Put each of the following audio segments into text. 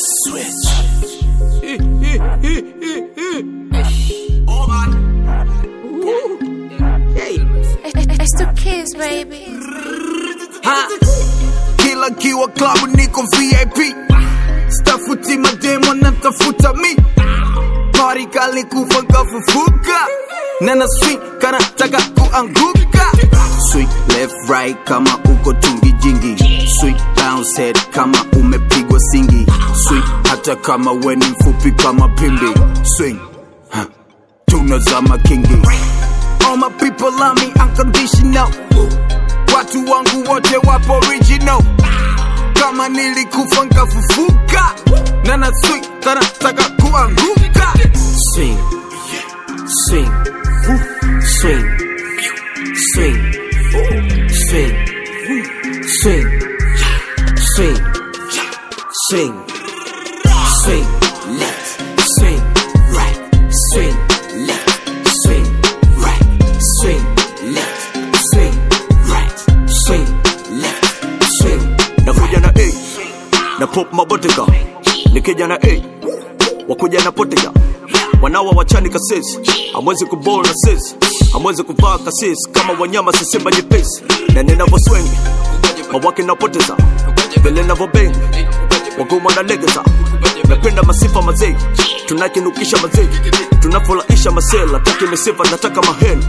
Switch. It's the kids, baby. Kila kiwa klabu niko VIP. Stafuti mademo natafuta mi. Party kali kufa kafufuka. Nana swing kana taka kuanguka. Swing left right kama uko tungi jingi. Swing bounce head kama umepigwa singi. Swing hata kama weni mfupi kama pimbi. Swing tunazama kingi. All my people love me unconditional. Watu wangu wote wapo original. Kama nilikufa nkafufuka. Nana swing kana taka kuanguka. Swing, swing, swing, swing, swing, swing, swing, swing, swing, left, swing, right, swing, left, swing, right, swing, left, swing, right, swing, left, swing. Nakuja na A, na pop maboteka. Nikija na A, wakuja na poteka. Wanawa wachani kasisi, hamwezi kubol na sisi, hamwezi kuvaa kasisi. Kama wanyama sisimba jipesi. Na ninavo swing, mawaki napoteza. Vile navo bang, waguma na legeza. Napenda masifa mazei, tunakinukisha mazei. Tunafulaisha masela, taki misifa nataka maheni.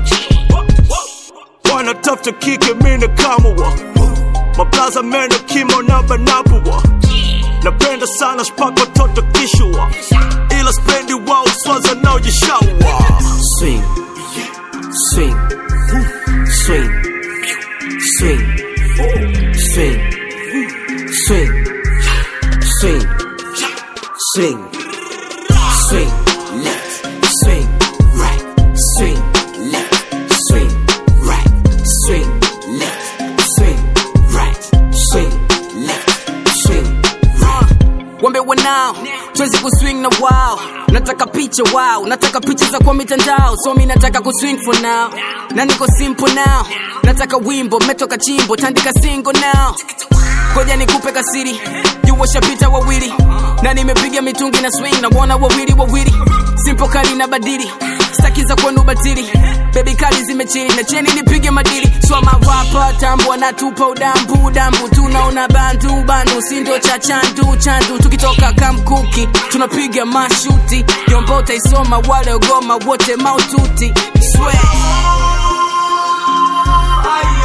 Wanatafuta kike mine kamuwa. Maplaza mene kimo na banapuwa. Napenda sana spako toto kishua. Ila spendi wao swaza nao jishawa. Swing, swing, swing, swing, swing, swing, swing, swing, swing, left, swing, right, swing, left, swing, right, swing, left, swing, right, swing, left, swing, right. Wambe wanao tuwezi kuswing na wow. Nataka picha wow, nataka picha za kwa mitandao. So mi nataka kuswing for now. Na niko simple now. Nataka wimbo, metoka chimbo, tandika single now. Koja nikupe kasiri, you washapita wawili. Na nimepiga mitungi na swing, na wana wawili. Simple kali na badili, staki za kwenu batili. Baby kali zimechili, na cheni nipige madili. So mavapa, tambu wanatupa udambu. Tunaona bandu, sindo cha chandu. Tukitoka kamkuki, tunapiga mashuti. Yombo utaisoma wale ogoma wote maututi. Sway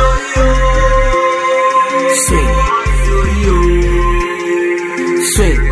Swing, swing,